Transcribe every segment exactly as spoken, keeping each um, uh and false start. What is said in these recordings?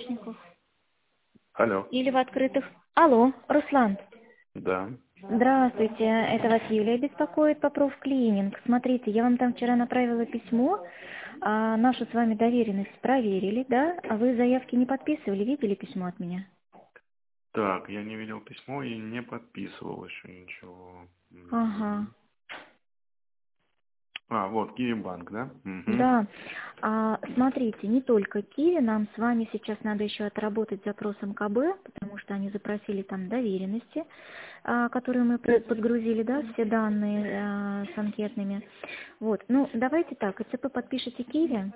Мечников? Алло. Или в открытых? Алло, Руслан. Да. Здравствуйте, это вас Юлия беспокоит по профклининг. Смотрите, я вам там вчера направила письмо, а нашу с вами доверенность проверили, да? А вы заявки не подписывали, видели письмо от меня? Так, я не видел письмо и не подписывал еще ничего. Ага. Мгм. А, вот, Киевбанк, да? Угу. Да, а, смотрите, не только Киви, нам с вами сейчас надо еще отработать запрос МКБ, потому что они запросили там доверенности, а, которые мы пр- подгрузили, да, все данные а, с анкетными. Вот, ну, давайте так, ЭЦП подпишите Киви,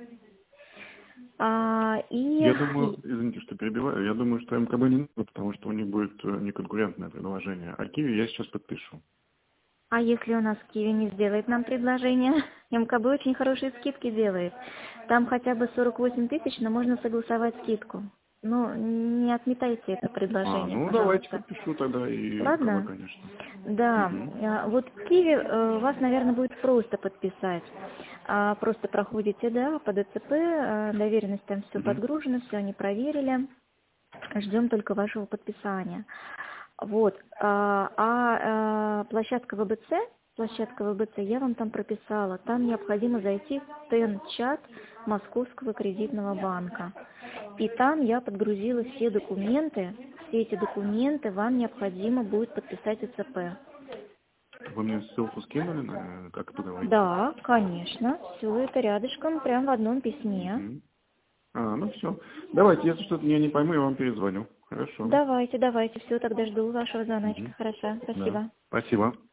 а, и, Я думаю, и- извините, что перебиваю, я думаю, что МКБ не нужно, потому что у них будет э, неконкурентное предложение. А Киви я сейчас подпишу. а если у нас Киви не сделает нам предложение, МКБ очень хорошие скидки делает. Там хотя бы сорок восемь тысяч, но можно согласовать скидку. Ну, не отметайте это А, предложение, ну давайте пожалуйста. подпишу тогда и МКБ, Ладно? конечно. Да, Угу. а, вот в Киеве э, вас, наверное, будет просто подписать. А, Просто проходите, да, по ДЦП, э, доверенность там все Угу. подгружено, все они проверили. Ждем только вашего подписания. Вот. А, а, э, площадка ВБЦ, площадка ВБЦ, я вам там прописала. Там необходимо зайти в ТЭН-чат Московского кредитного банка. И там я подгрузила все документы. Все эти документы вам необходимо будет подписать ЭЦП. Вы мне ссылку скинули, на как туда войти? Да, конечно. Все это рядышком, прям в одном письме. Угу. А, ну все. Давайте, если что-то я не пойму, я вам перезвоню. Хорошо. Давайте, давайте. Все, тогда жду вашего звоночка. Угу. Хорошо, Да. спасибо. Спасибо.